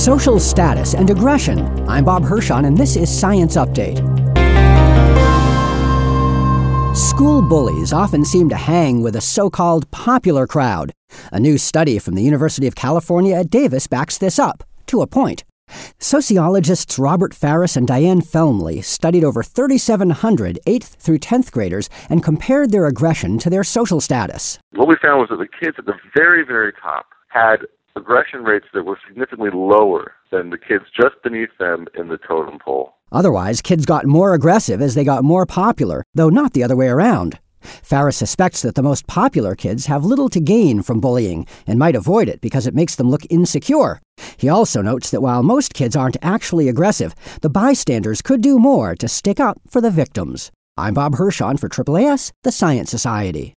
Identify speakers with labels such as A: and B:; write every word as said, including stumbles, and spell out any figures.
A: Social status and aggression. I'm Bob Hirschon, and this is Science Update. School bullies often seem to hang with a so-called popular crowd. A new study from the University of California at Davis backs this up, to a point. Sociologists Robert Farris and Diane Felmley studied over thirty-seven hundred eighth through tenth graders and compared their aggression to their social status.
B: What we found was that the kids at the very, very top had aggression rates that were significantly lower than the kids just beneath them in the totem pole.
A: Otherwise, kids got more aggressive as they got more popular, though not the other way around. Farris suspects that the most popular kids have little to gain from bullying and might avoid it because it makes them look insecure. He also notes that while most kids aren't actually aggressive, the bystanders could do more to stick up for the victims. I'm Bob Hirschon for A A A S, the Science Society.